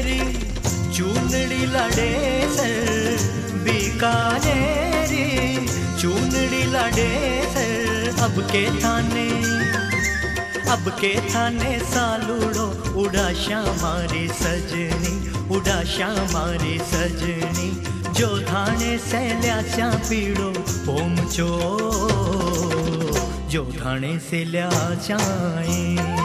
बीकानेरी चूनड़ी लाडे sir, बीकानेरी चूनड़ी लाडे sir. अब के थाने सालूड़ो उड़ाशा मारी सजनी, उड़ाशा मारी सजनी। जो थाने से ल्याचा पीड़ो पोमचो, जो थाने से ल्याचाए।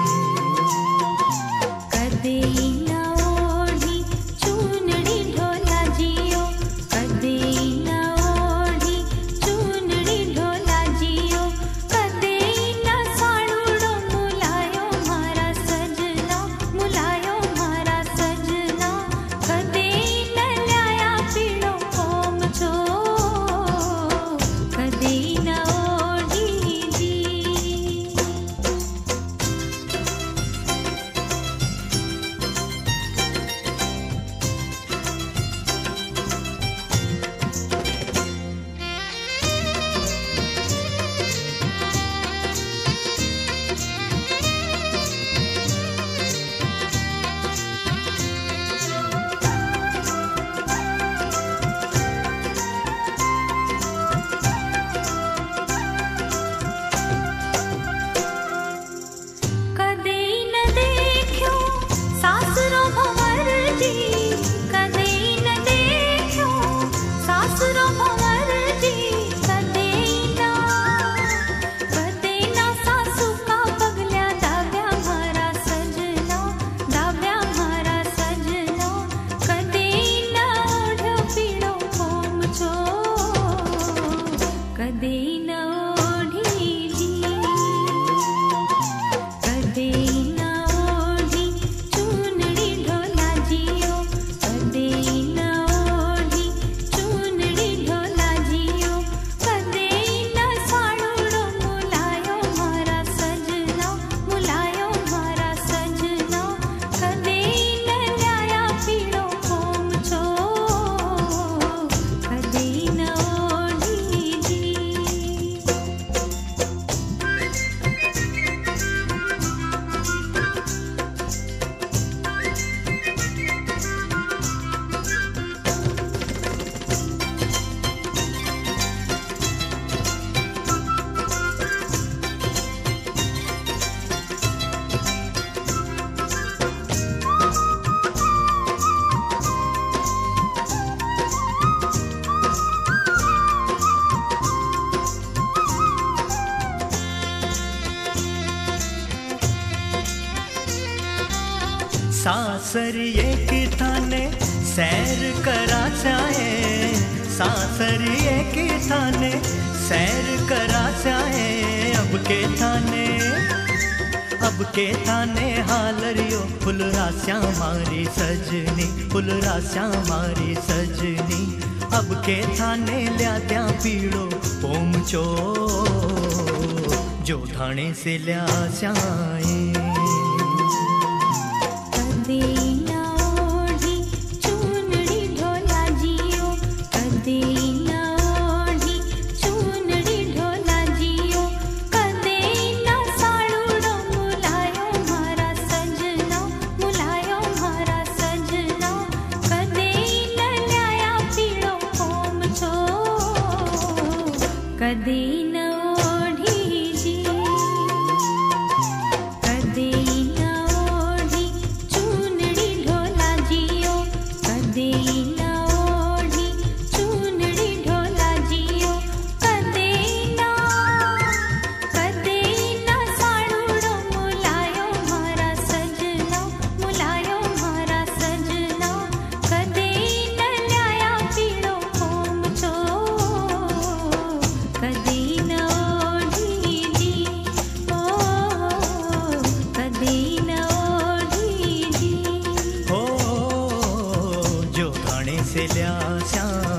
सासरिये की थाने सैर करा चाहे, सासरिये की थाने सैर करा चाहे। अब के थाने हालरियो फुलरास्या मारी सजनी, फुलरास्या मारी सजनी। अब के थाने ल्यात्या पीड़ो पोमचो, जो थाने से ल्याचाए। कदी न ओढ़ी जी, कदी न ओढ़ी चूनड़ी ढोला जियो, कदी न ओढ़ी चूनड़ी ढोला जियो। कदी न साड़ूड़ो मुलायो मारा सजना, मुलायो मारा सजना। कदी न ल्याया पीड़ो पोमचो, कदी न ओढ़ी जी, ओ कदी न ओढ़ी जी। हो जो थाने से ल्याचा